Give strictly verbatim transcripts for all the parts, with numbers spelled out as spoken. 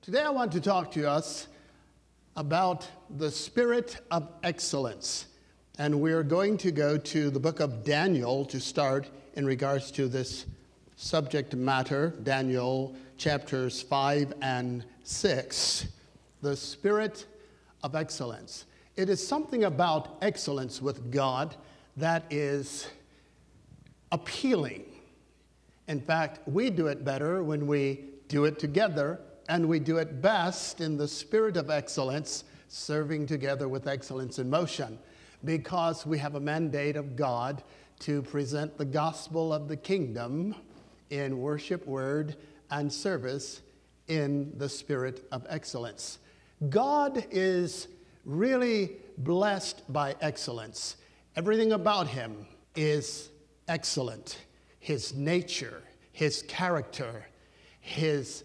Today I want to talk to us about the spirit of excellence. And we're going to go to the book of Daniel to start in regards to this subject matter, Daniel chapters five and six, the spirit of excellence. It is something about excellence with God that is appealing. In fact, we do it better when we do it together, and we do it best in the spirit of excellence, serving together with excellence in motion, because we have a mandate of God to present the gospel of the kingdom in worship, word, and service in the spirit of excellence. God is really blessed by excellence. Everything about him is excellent. His nature, his character, his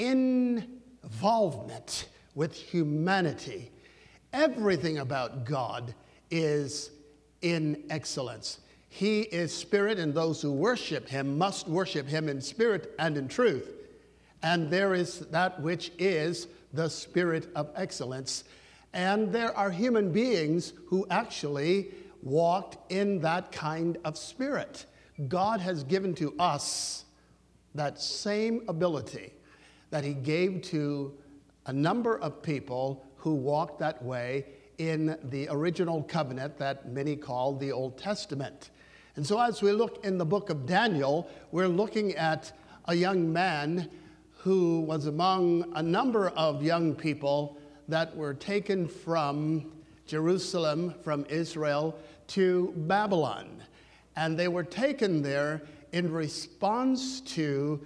involvement with humanity. Everything about God is in excellence. He is spirit, and those who worship him must worship him in spirit and in truth. And there is that which is the spirit of excellence. And there are human beings who actually walked in that kind of spirit. God has given to us that same ability that he gave to a number of people who walked that way in the original covenant that many call the Old Testament. And so as we look in the book of Daniel, we're looking at a young man who was among a number of young people that were taken from Jerusalem, from Israel, to Babylon. And they were taken there in response to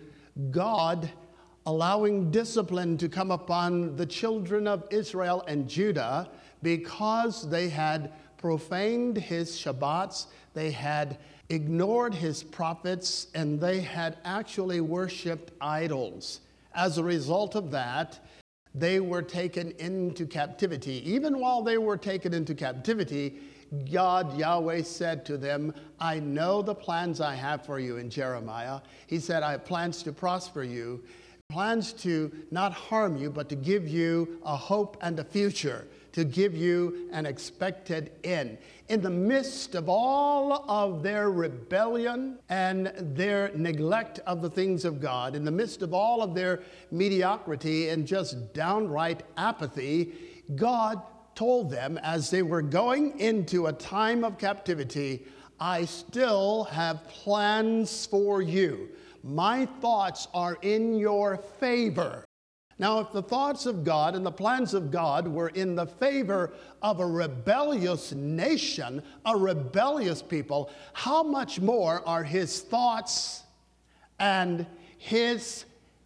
God allowing discipline to come upon the children of Israel and Judah because they had profaned his Shabbats, they had ignored his prophets, and they had actually worshiped idols. As a result of that, they were taken into captivity. Even while they were taken into captivity, God, Yahweh, said to them, I know the plans I have for you in Jeremiah. He said, I have plans to prosper you, plans to not harm you, but to give you a hope and a future, to give you an expected end. In the midst of all of their rebellion and their neglect of the things of God, in the midst of all of their mediocrity and just downright apathy, God told them as they were going into a time of captivity, I still have plans for you. My thoughts are in your favor. Now, if the thoughts of God and the plans of God were in the favor of a rebellious nation, a rebellious people, how much more are his thoughts and his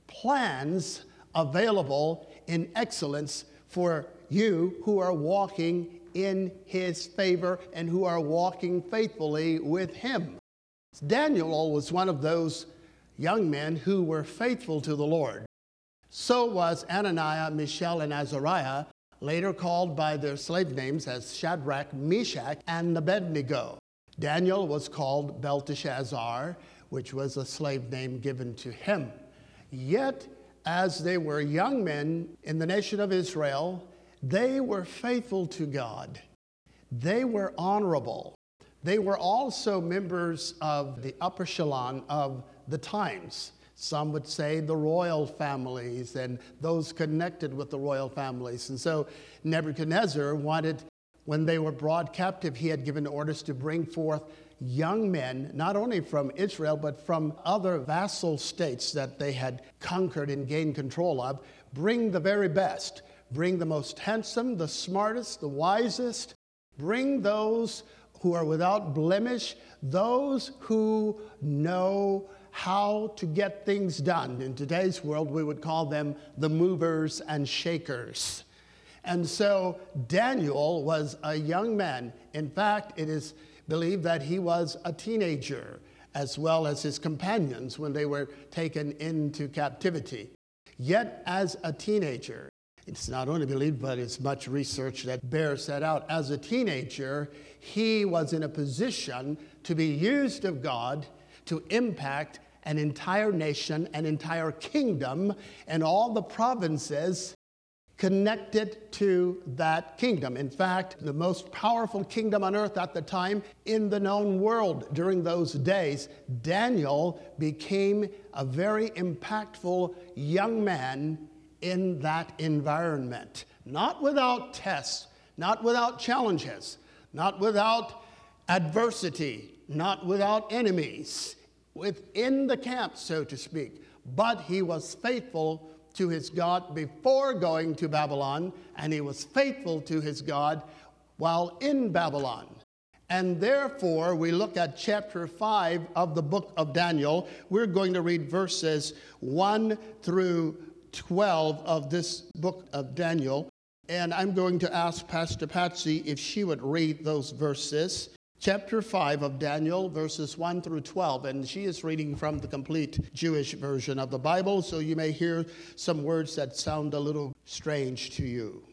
plans available in excellence for you who are walking in his favor and who are walking faithfully with him? Daniel was one of those young men who were faithful to the Lord. So was Ananiah, Mishael, and Azariah, later called by their slave names as Shadrach, Meshach, and Abednego. Daniel was called Belteshazzar, which was a slave name given to him. Yet, as they were young men in the nation of Israel, they were faithful to God. They were honorable. They were also members of the upper echelon of the times. Some would say the royal families and those connected with the royal families. And so Nebuchadnezzar wanted, when they were brought captive, he had given orders to bring forth young men, not only from Israel, but from other vassal states that they had conquered and gained control of. Bring the very best. Bring the most handsome, the smartest, the wisest. Bring those who are without blemish, those who know how to get things done. In today's world, we would call them the movers and shakers. And so Daniel was a young man. In fact, it is believed that he was a teenager, as well as his companions when they were taken into captivity. Yet as a teenager, it's not only believed, but it's much research that bears that out. As a teenager, he was in a position to be used of God to impact an entire nation, an entire kingdom, and all the provinces connected to that kingdom. In fact, the most powerful kingdom on earth at the time in the known world during those days, Daniel became a very impactful young man in that environment. Not without tests, not without challenges, not without adversity, not without enemies within the camp, so to speak. But he was faithful to his God before going to Babylon, and he was faithful to his God while in Babylon. And therefore, we look at chapter five of the book of Daniel. We're going to read verses one through twelve of this book of Daniel. And I'm going to ask Pastor Patsy if she would read those verses. Chapter five of Daniel, verses one through twelve, and she is reading from the complete Jewish version of the Bible, so you may hear some words that sound a little strange to you.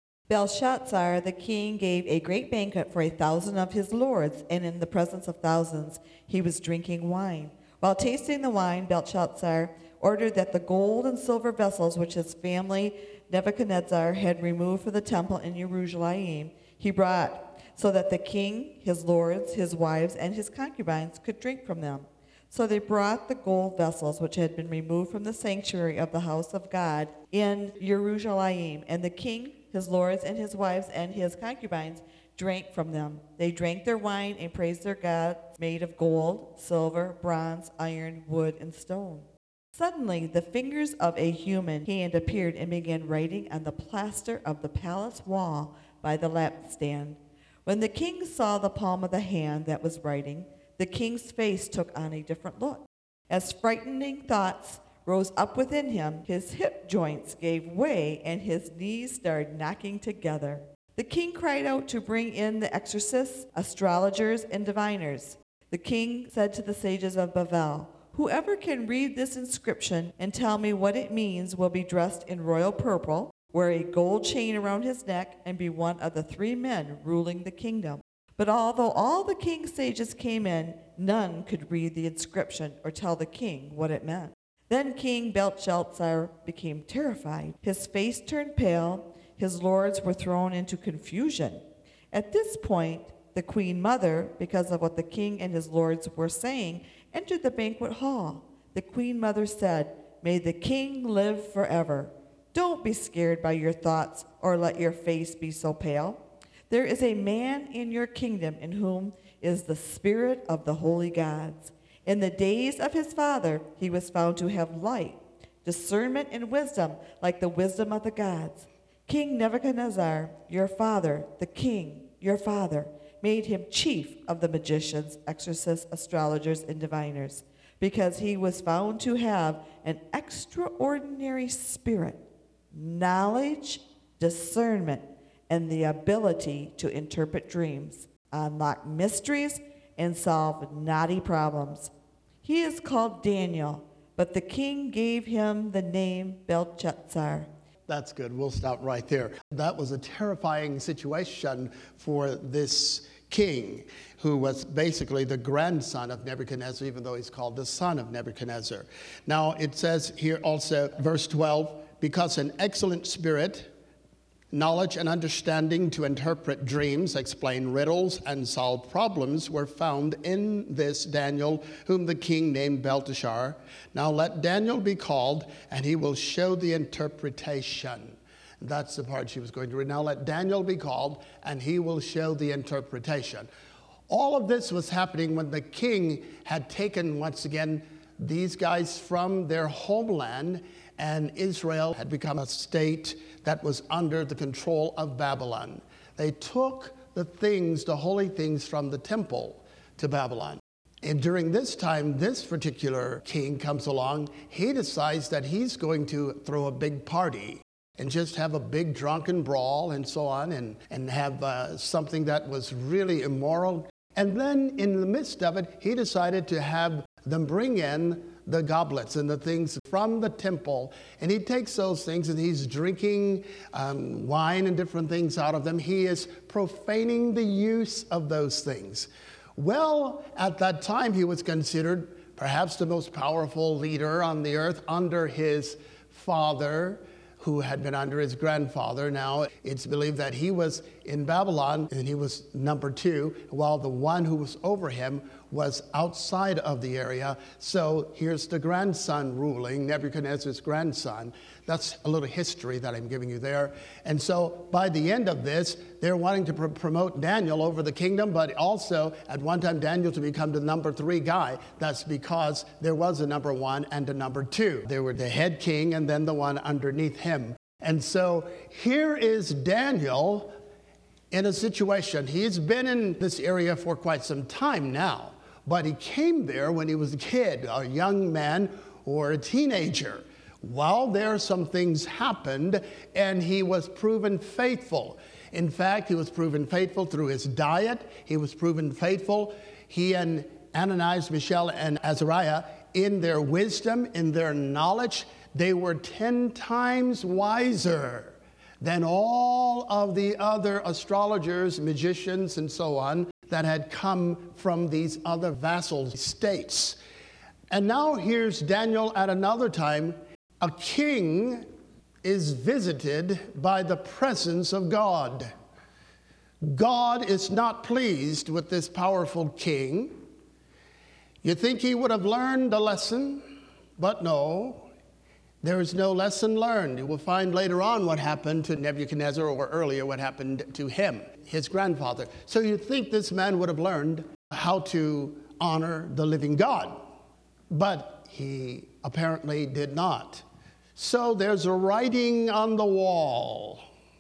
Belshazzar the king gave a great banquet for a thousand of his lords, and in the presence of thousands he was drinking wine. While tasting the wine, Belshazzar ordered that the gold and silver vessels which his family Nebuchadnezzar had removed from the temple in Jerusalem, he brought, so that the king, his lords, his wives, and his concubines could drink from them. So they brought the gold vessels which had been removed from the sanctuary of the house of God in Jerusalem, and the king, his lords, and his wives, and his concubines drank from them. They drank their wine and praised their God, made of gold, silver, bronze, iron, wood, and stone. Suddenly the fingers of a human hand appeared and began writing on the plaster of the palace wall by the lampstand. When the king saw the palm of the hand that was writing, the king's face took on a different look. As frightening thoughts rose up within him, his hip joints gave way and his knees started knocking together. The king cried out to bring in the exorcists, astrologers, and diviners. The king said to the sages of Babel, "Whoever can read this inscription and tell me what it means will be dressed in royal purple, wear a gold chain around his neck, and be one of the three men ruling the kingdom." But although all the king's sages came in, none could read the inscription or tell the king what it meant. Then King Belshazzar became terrified. His face turned pale. His lords were thrown into confusion. At this point, the queen mother, because of what the king and his lords were saying, entered the banquet hall. The queen mother said, "May the king live forever. Don't be scared by your thoughts or let your face be so pale. There is a man in your kingdom in whom is the spirit of the holy gods. In the days of his father, he was found to have light, discernment, and wisdom like the wisdom of the gods. King Nebuchadnezzar, your father, the king, your father, made him chief of the magicians, exorcists, astrologers, and diviners, because he was found to have an extraordinary spirit, knowledge, discernment, and the ability to interpret dreams, unlock mysteries, and solve knotty problems. He is called Daniel, but the king gave him the name Belshazzar." That's good. We'll stop right there. That was a terrifying situation for this king, who was basically the grandson of Nebuchadnezzar, even though he's called the son of Nebuchadnezzar. Now, it says here also, verse twelve, "Because an excellent spirit, knowledge and understanding to interpret dreams, explain riddles, and solve problems were found in this Daniel, whom the king named Belteshazzar. Now let Daniel be called, and he will show the interpretation." That's the part she was going to read. Now let Daniel be called, and he will show the interpretation. All of this was happening when the king had taken, once again, these guys from their homeland, and Israel had become a state that was under the control of Babylon. They took the things, the holy things from the temple to Babylon. And during this time, this particular king comes along. He decides that he's going to throw a big party and just have a big drunken brawl and so on, and, and have uh, something that was really immoral. And then in the midst of it, he decided to have them bring in the goblets and the things from the temple, and he takes those things and he's drinking um, wine and different things out of them. He is profaning the use of those things. Well, at that time he was considered perhaps the most powerful leader on the earth under his father, who had been under his grandfather. Now, it's believed that he was in Babylon and he was number two, while the one who was over him was outside of the area. So here's the grandson ruling, Nebuchadnezzar's grandson. That's a little history that I'm giving you there. And so by the end of this, they're wanting to pr- promote Daniel over the kingdom, but also at one time Daniel to become the number three guy. That's because there was a number one and a number two. There were the head king and then the one underneath him. And so here is Daniel in a situation. He's been in this area for quite some time now, but he came there when he was a kid, a young man or a teenager. While there, some things happened, and he was proven faithful. In fact, he was proven faithful through his diet. He was proven faithful. He and Ananias, Mishael, and Azariah, in their wisdom, in their knowledge, they were ten times wiser than all of the other astrologers, magicians, and so on that had come from these other vassal states. And now here's Daniel at another time. A king is visited by the presence of God. God is not pleased with this powerful king. You think he would have learned a lesson, but no, there is no lesson learned. You will find later on what happened to Nebuchadnezzar, or earlier what happened to him, his grandfather. So you think this man would have learned how to honor the living God, but he apparently did not. So there's a writing on the wall,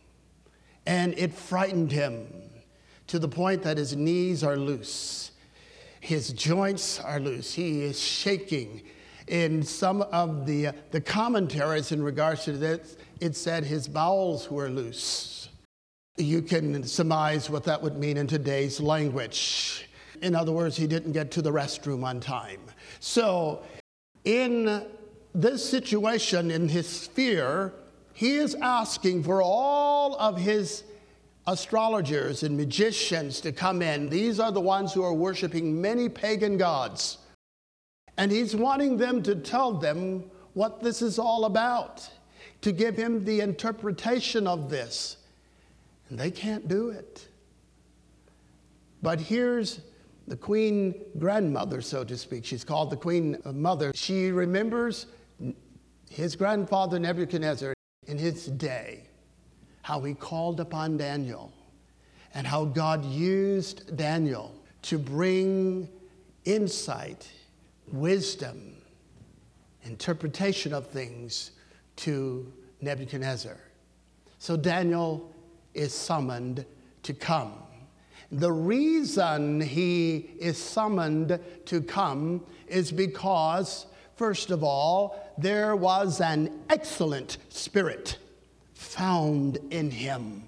and it frightened him to the point that his knees are loose. His joints are loose. He is shaking. In some of the, uh, the commentaries in regards to this, it said his bowels were loose. You can surmise what that would mean in today's language. In other words, he didn't get to the restroom on time. So in this situation, in his fear, he is asking for all of his astrologers and magicians to come in. These are the ones who are worshiping many pagan gods. And he's wanting them to tell them what this is all about, to give him the interpretation of this. And they can't do it. But here's the queen grandmother, so to speak. She's called the queen mother. She remembers his grandfather Nebuchadnezzar in his day, how he called upon Daniel, and how God used Daniel to bring insight, wisdom, interpretation of things to Nebuchadnezzar. So Daniel is summoned to come. The reason he is summoned to come is because, first of all, there was an excellent spirit found in him.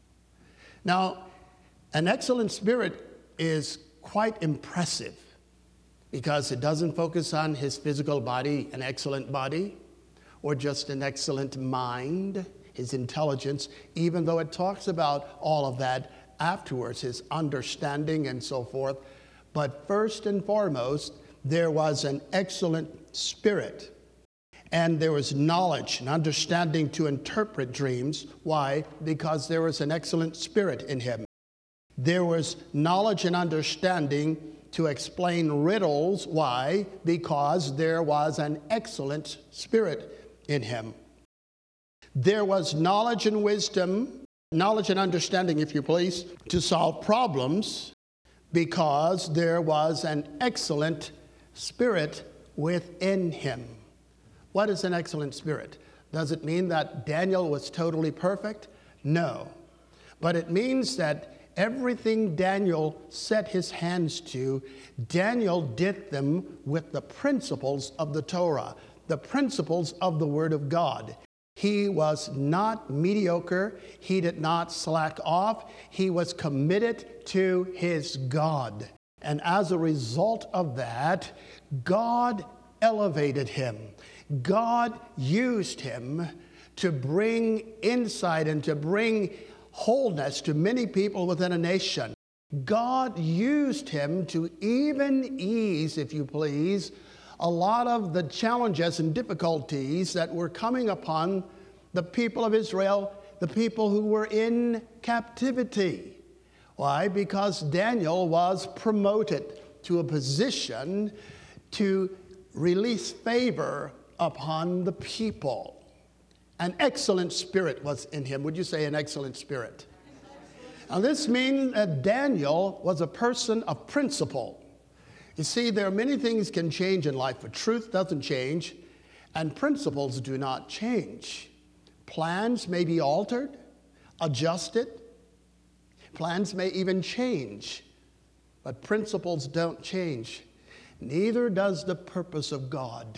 Now, an excellent spirit is quite impressive because it doesn't focus on his physical body, an excellent body, or just an excellent mind, his intelligence, even though it talks about all of that afterwards, his understanding and so forth. But first and foremost, there was an excellent spirit. And there was knowledge and understanding to interpret dreams. Why? Because there was an excellent spirit in him. There was knowledge and understanding to explain riddles. Why? Because there was an excellent spirit in him. There was knowledge and wisdom, knowledge and understanding, if you please, to solve problems, because there was an excellent spirit within him. What is an excellent spirit? Does it mean that Daniel was totally perfect? No. But it means that everything Daniel set his hands to, Daniel did them with the principles of the Torah, the principles of the Word of God. He was not mediocre. He did not slack off. He was committed to his God. And as a result of that, God elevated him. God used him to bring insight and to bring wholeness to many people within a nation. God used him to even ease, if you please, a lot of the challenges and difficulties that were coming upon the people of Israel, the people who were in captivity. Why? Because Daniel was promoted to a position to release favor upon the people. An excellent spirit was in him. Would you say an excellent spirit? Now this means that Daniel was a person of principle. You see, there are many things can change in life, but truth doesn't change, and principles do not change. Plans may be altered, adjusted. Plans may even change, but principles don't change. Neither does the purpose of God.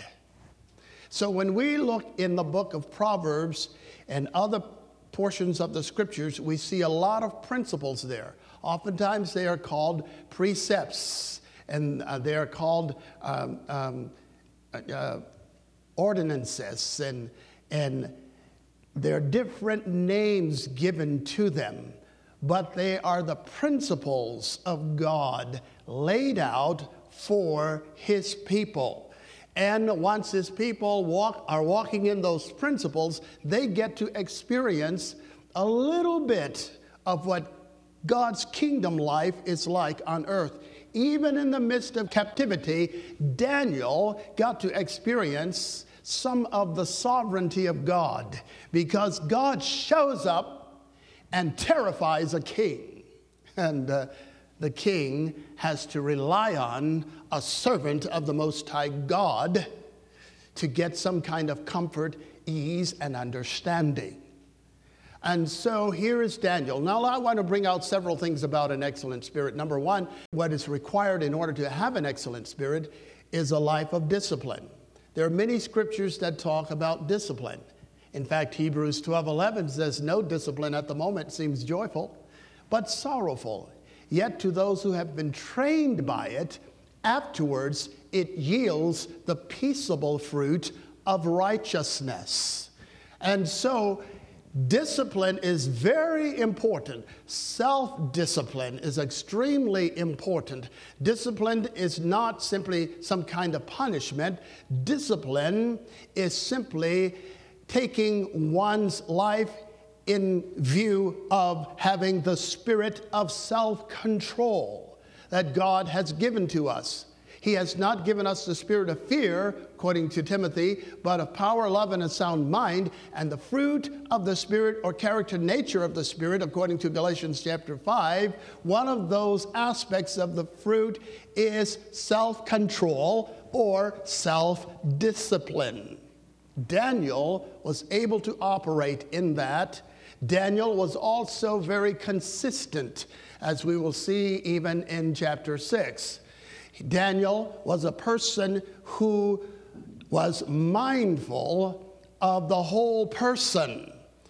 So when we look in the book of Proverbs and other portions of the scriptures, we see a lot of principles there. Oftentimes they are called precepts, and uh, they are called um, um, uh, ordinances, and, and there are different names given to them, but they are the principles of God laid out for his people. And once his people walk, are walking in those principles, they get to experience a little bit of what God's kingdom life is like on earth. Even in the midst of captivity, Daniel got to experience some of the sovereignty of God, because God shows up and terrifies a king. And uh, the king has to rely on a servant of the Most High God to get some kind of comfort, ease, and understanding. And so here is Daniel. Now I want to bring out several things about an excellent spirit. Number one, what is required in order to have an excellent spirit is a life of discipline. There are many scriptures that talk about discipline. In fact, Hebrews twelve eleven says, no discipline at the moment seems joyful, but sorrowful. Yet to those who have been trained by it, afterwards it yields the peaceable fruit of righteousness. And so discipline is very important. Self-discipline is extremely important. Discipline is not simply some kind of punishment. Discipline is simply taking one's life in view of having the spirit of self-control that God has given to us. He has not given us the spirit of fear, according to Timothy, but of power, love, and a sound mind. And the fruit of the Spirit, or character nature of the Spirit, according to Galatians chapter five, one of those aspects of the fruit is self-control or self-discipline. Daniel was able to operate in that. Daniel was also very consistent, as we will see even in chapter six. Daniel was a person who was mindful of the whole person,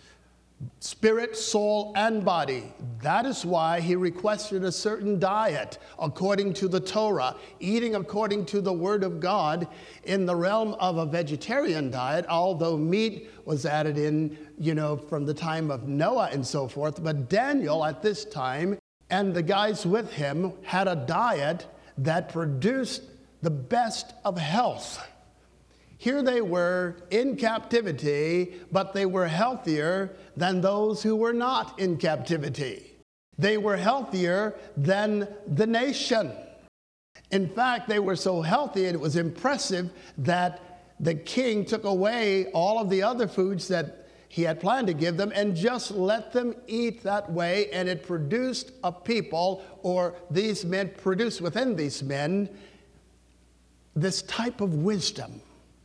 spirit, soul, and body. That is why he requested a certain diet according to the Torah, eating according to the Word of God in the realm of a vegetarian diet, although meat was added in, you know, from the time of Noah and so forth. But Daniel at this time and the guys with him had a diet that produced the best of health. Here they were in captivity, but they were healthier than those who were not in captivity. They were healthier than the nation. In fact, they were so healthy, and it was impressive that the king took away all of the other foods that he had planned to give them and just let them eat that way, and it produced a people, or these men produced within these men, this type of wisdom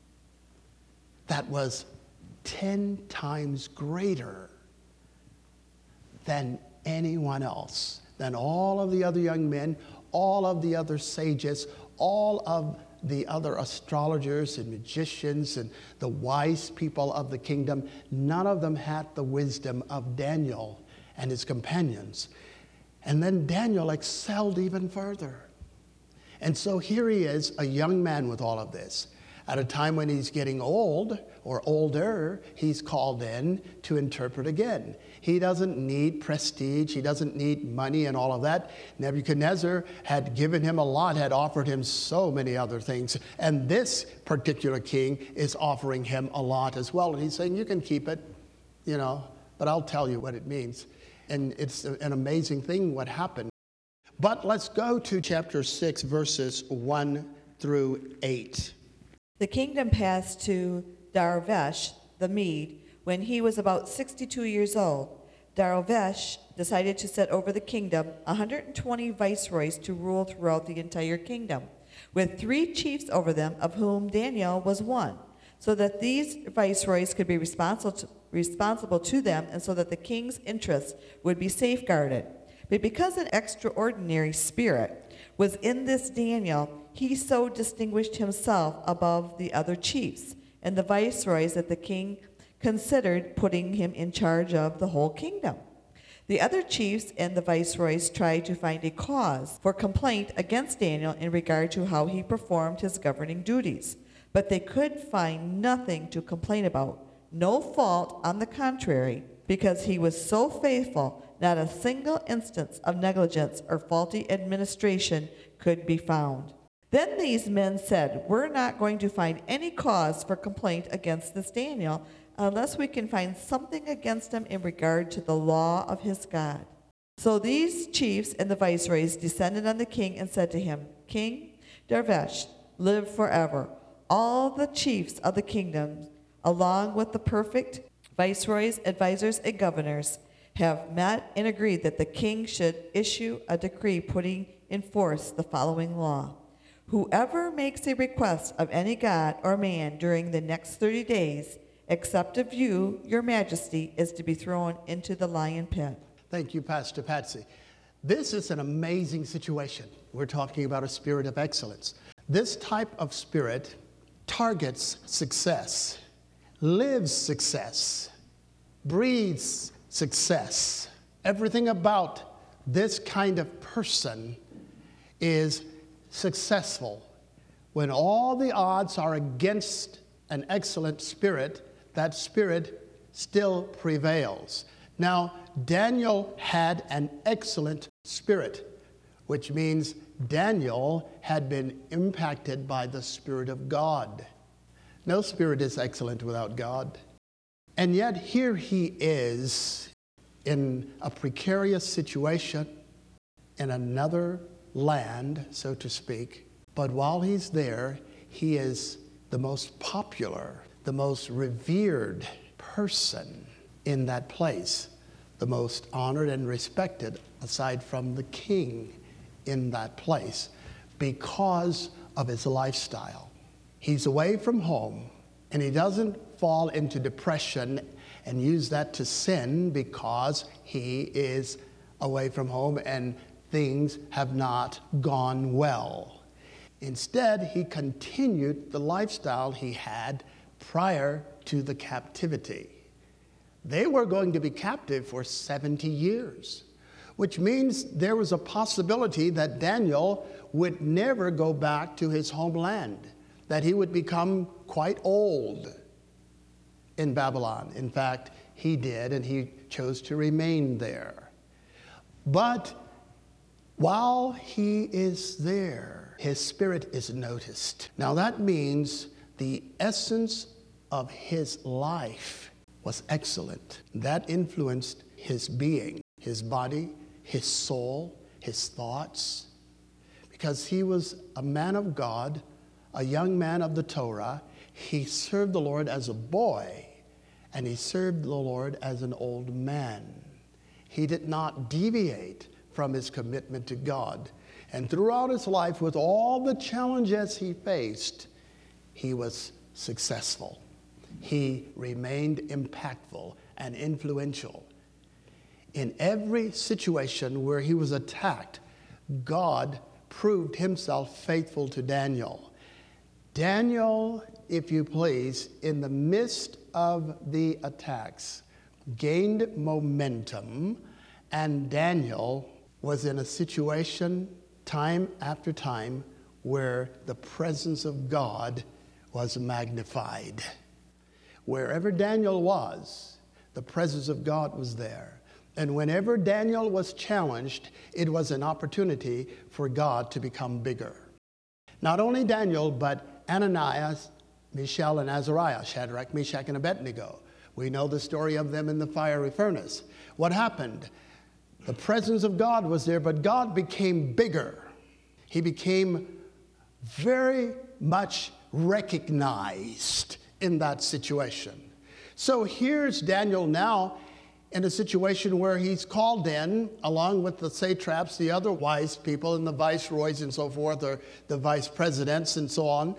that was ten times greater than anyone else, than all of the other young men, all of the other sages, all of the other astrologers and magicians and the wise people of the kingdom. None of them had the wisdom of Daniel and his companions. And then Daniel excelled even further. And so here he is, a young man with all of this. At a time when he's getting old or older, he's called in to interpret again. He doesn't need prestige. He doesn't need money and all of that. Nebuchadnezzar had given him a lot, had offered him so many other things. And this particular king is offering him a lot as well. And he's saying, you can keep it, you know, but I'll tell you what it means. And it's an amazing thing what happened. But let's go to chapter six, verses one through eight. The kingdom passed to Darius the Mede when he was about sixty-two years old. Darius decided to set over the kingdom one hundred twenty viceroys to rule throughout the entire kingdom, with three chiefs over them, of whom Daniel was one, so that these viceroys could be responsible to, responsible to them, and so that the king's interests would be safeguarded. But because an extraordinary spirit was in this Daniel, he so distinguished himself above the other chiefs and the viceroys that the king considered putting him in charge of the whole kingdom. The other chiefs and the viceroys tried to find a cause for complaint against Daniel in regard to how he performed his governing duties, but they could find nothing to complain about, no fault, on the contrary, because he was so faithful, not a single instance of negligence or faulty administration could be found. Then these men said, we're not going to find any cause for complaint against this Daniel unless we can find something against him in regard to the law of his God. So these chiefs and the viceroys descended on the king and said to him, King Darius, live forever. All the chiefs of the kingdom, along with the perfect viceroys, advisors, and governors, have met and agreed that the king should issue a decree putting in force the following law. Whoever makes a request of any god or man during the next thirty days, except of you, your majesty, is to be thrown into the lion pit. Thank you, Pastor Patsy. This is an amazing situation. We're talking about a spirit of excellence. This type of spirit targets success, lives success, breathes success. Everything about this kind of person is successful. When all the odds are against an excellent spirit, that spirit still prevails. Now, Daniel had an excellent spirit, which means Daniel had been impacted by the Spirit of God. No spirit is excellent without God. And yet here he is in a precarious situation in another land, so to speak. But while he's there, he is the most popular, the most revered person in that place, the most honored and respected aside from the king in that place because of his lifestyle. He's away from home, and he doesn't fall into depression and use that to sin because he is away from home and things have not gone well. Instead, he continued the lifestyle he had prior to the captivity. They were going to be captive for seventy years, which means there was a possibility that Daniel would never go back to his homeland, that he would become quite old in Babylon. In fact, he did, and he chose to remain there. But while he is there, his spirit is noticed. Now that means the essence of his life was excellent. That influenced his being, his body, his soul, his thoughts, because he was a man of God, a young man of the Torah. He served the Lord as a boy, and he served the Lord as an old man. He did not deviate from his commitment to God. And throughout his life, with all the challenges he faced, he was successful. He remained impactful and influential. In every situation where he was attacked, God proved himself faithful to Daniel. Daniel, if you please, in the midst of the attacks, gained momentum, and Daniel was in a situation time after time where the presence of God was magnified. Wherever Daniel was, the presence of God was there. And whenever Daniel was challenged, it was an opportunity for God to become bigger. Not only Daniel, but Ananias, Mishael, and Azariah, Shadrach, Meshach, and Abednego. We know the story of them in the fiery furnace. What happened? The presence of God was there, but God became bigger. He became very much recognized in that situation. So here's Daniel now in a situation where he's called in, along with the satraps, the other wise people, and the viceroys and so forth, or the vice presidents and so on.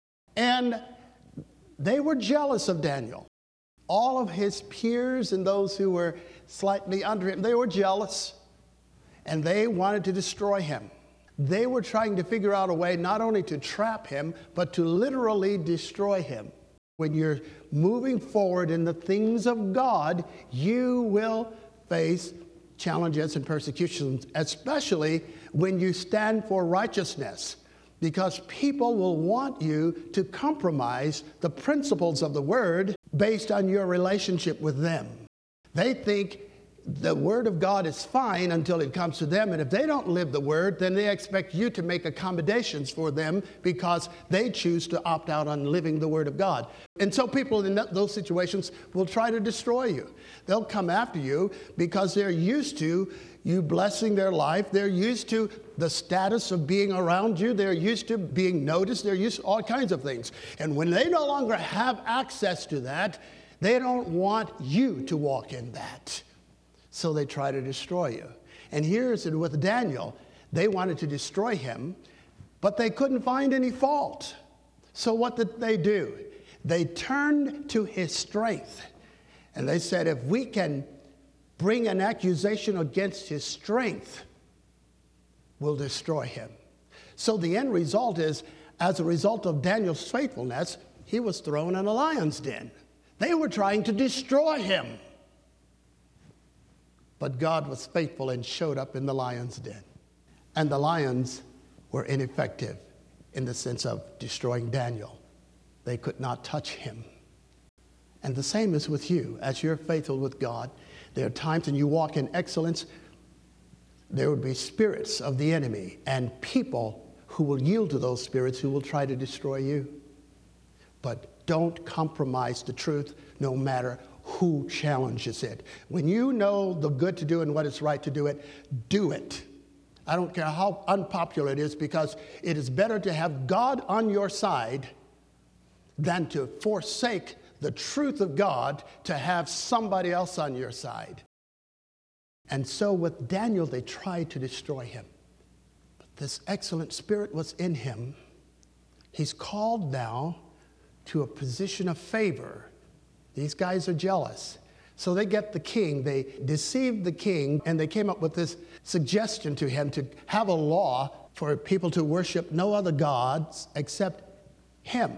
And they were jealous of Daniel. All of his peers and those who were slightly under him, they were jealous, and they wanted to destroy him. They were trying to figure out a way not only to trap him, but to literally destroy him. When you're moving forward in the things of God, you will face challenges and persecutions, especially when you stand for righteousness, because people will want you to compromise the principles of the word based on your relationship with them. They think the word of God is fine until it comes to them, and if they don't live the word, then they expect you to make accommodations for them because they choose to opt out on living the word of God. And so people in those situations will try to destroy you. They'll come after you because they're used to you blessing their life. They're used to the status of being around you. They're used to being noticed. They're used to all kinds of things. And when they no longer have access to that, they don't want you to walk in that. So they try to destroy you. And here's it with Daniel. They wanted to destroy him, but they couldn't find any fault. So what did they do? They turned to his strength. And they said, if we can bring an accusation against his strength, we'll destroy him. So the end result is, as a result of Daniel's faithfulness, he was thrown in a lion's den. They were trying to destroy him. But God was faithful and showed up in the lion's den. And the lions were ineffective in the sense of destroying Daniel. They could not touch him. And the same is with you. As you're faithful with God, there are times when you walk in excellence, there would be spirits of the enemy and people who will yield to those spirits who will try to destroy you. But don't compromise the truth no matter who challenges it. When you know the good to do and what is right to do it, do it. I don't care how unpopular it is, because it is better to have God on your side than to forsake the truth of God to have somebody else on your side. And so with Daniel, they tried to destroy him. But this excellent spirit was in him. He's called now to a position of favor. These guys are jealous. So they get the king, they deceived the king, and they came up with this suggestion to him to have a law for people to worship no other gods except him.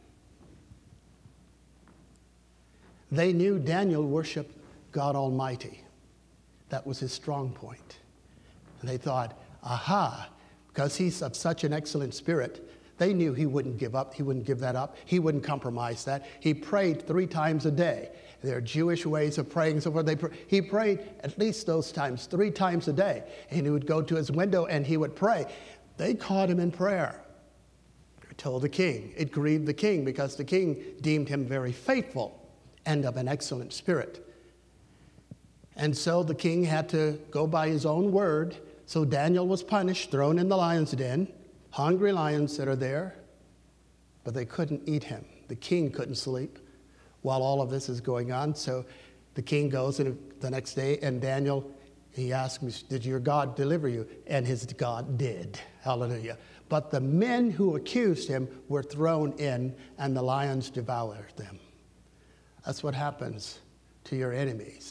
They knew Daniel worshiped God Almighty. That was his strong point. And they thought, aha, because he's of such an excellent spirit, they knew he wouldn't give up. He wouldn't give that up. He wouldn't compromise that. He prayed three times a day. There are Jewish ways of praying. So forth. They pr- he prayed at least those times, three times a day. And he would go to his window and he would pray. They caught him in prayer. They told the king. It grieved the king because the king deemed him very faithful and of an excellent spirit. And so the king had to go by his own word. So Daniel was punished, thrown in the lion's den. Hungry lions that are there, but they couldn't eat him. The king couldn't sleep while all of this is going on. So the king goes in the next day, and Daniel, he asked me, did your God deliver you? And his God did. Hallelujah. But the men who accused him were thrown in, and the lions devoured them. That's what happens to your enemies.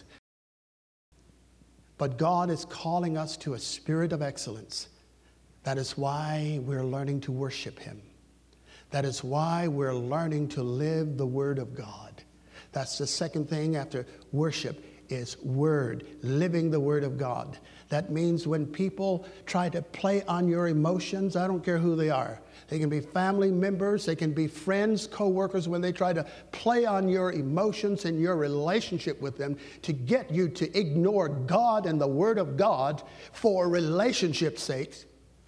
But God is calling us to a spirit of excellence. That is why we're learning to worship him. That is why we're learning to live the word of God. That's the second thing after worship, is word, living the word of God. That means when people try to play on your emotions, I don't care who they are. They can be family members, they can be friends, co-workers, when they try to play on your emotions and your relationship with them to get you to ignore God and the word of God for relationship's sake.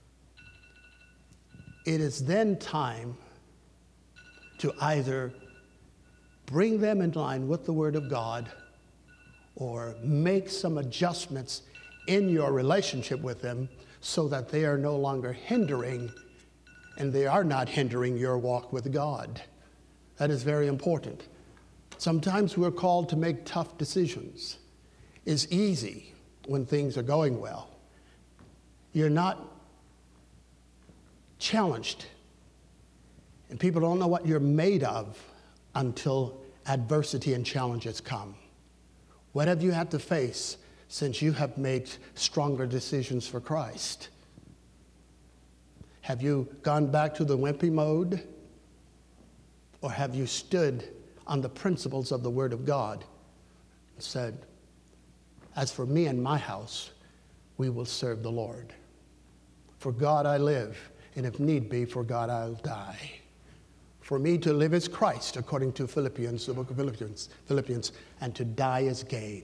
It is then time to either bring them in line with the word of God or make some adjustments in your relationship with them so that they are no longer hindering, and they are not hindering your walk with God. That is very important. Sometimes we're called to make tough decisions. It's easy when things are going well. You're not challenged, and people don't know what you're made of until adversity and challenges come. What have you had to face since you have made stronger decisions for Christ? Have you gone back to the wimpy mode? Or have you stood on the principles of the Word of God and said, as for me and my house, we will serve the Lord. For God I live, and if need be, for God I'll die. For me to live is Christ, according to Philippians, the book of Philippians, Philippians, and to die is gain.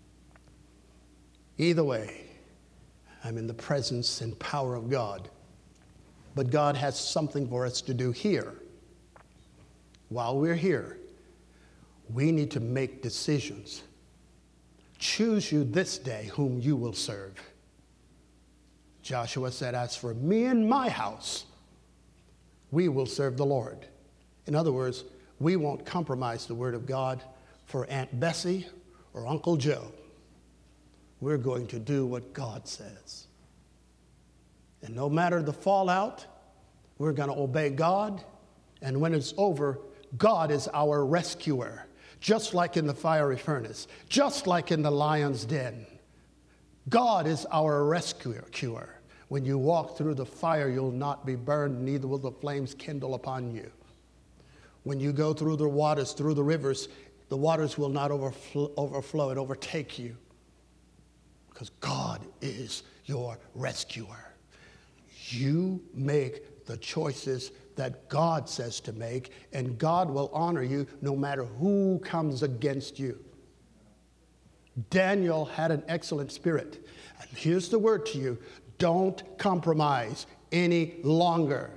Either way, I'm in the presence and power of God. But God has something for us to do here. While we're here, we need to make decisions. Choose you this day whom you will serve. Joshua said, as for me and my house, we will serve the Lord. In other words, we won't compromise the word of God for Aunt Bessie or Uncle Joe. We're going to do what God says. And no matter the fallout, we're going to obey God. And when it's over, God is our rescuer. Just like in the fiery furnace, just like in the lion's den. God is our rescuer. When you walk through the fire, you'll not be burned, neither will the flames kindle upon you. When you go through the waters, through the rivers, the waters will not overflow, overflow and overtake you. Because God is your rescuer. You make the choices that God says to make, and God will honor you no matter who comes against you. Daniel had an excellent spirit. And here's the word to you. Don't compromise any longer.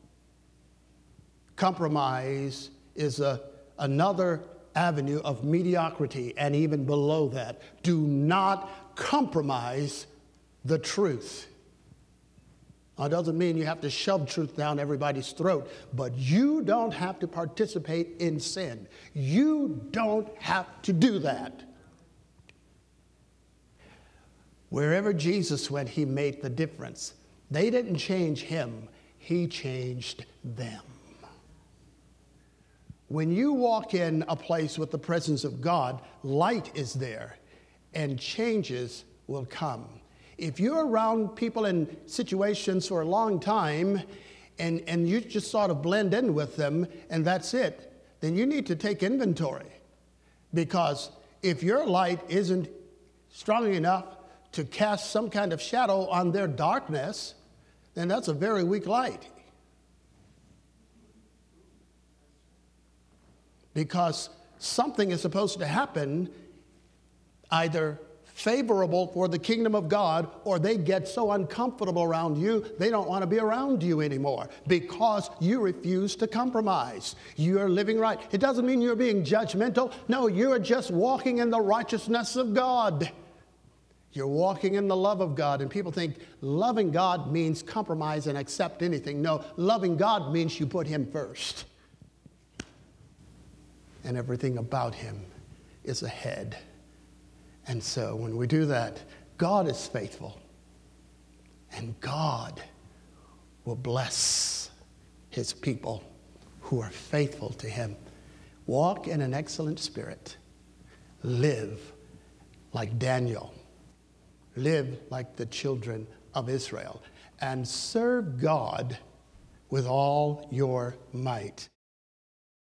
Compromise is a, another avenue of mediocrity, and even below that. Do not compromise the truth. Now, it doesn't mean you have to shove truth down everybody's throat, but you don't have to participate in sin. You don't have to do that. Wherever Jesus went, he made the difference. They didn't change him, he changed them. When you walk in a place with the presence of God, light is there and changes will come. If you're around people in situations for a long time and, and you just sort of blend in with them and that's it, then you need to take inventory. Because if your light isn't strong enough to cast some kind of shadow on their darkness, then that's a very weak light. Because something is supposed to happen, either favorable for the kingdom of God, or they get so uncomfortable around you, they don't want to be around you anymore because you refuse to compromise. You're living right. It doesn't mean you're being judgmental. No, you're just walking in the righteousness of God. You're walking in the love of God, and people think loving God means compromise and accept anything. No, loving God means you put him first. And everything about him is ahead. And so when we do that, God is faithful. And God will bless his people who are faithful to him. Walk in an excellent spirit. Live like Daniel. Live like the children of Israel. And serve God with all your might.